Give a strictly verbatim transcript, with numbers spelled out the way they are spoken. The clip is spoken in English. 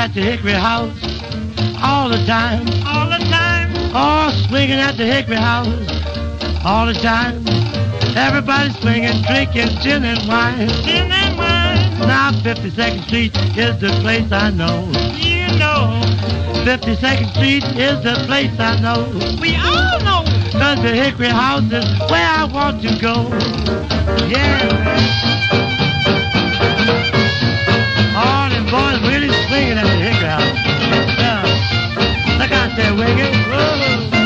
at the Hickory House all the time. All the time. Oh, swinging at the Hickory House all the time. Everybody swinging, drinking gin and wine. Gin and wine. Now fifty-second Street is the place I know. You know. fifty-second Street is the place I know. We all know. Cause the Hickory House is where I want to go. Yeah. All them boys really swinging at the Hickory House. Yeah. Look out there, Wiggins. Whoa.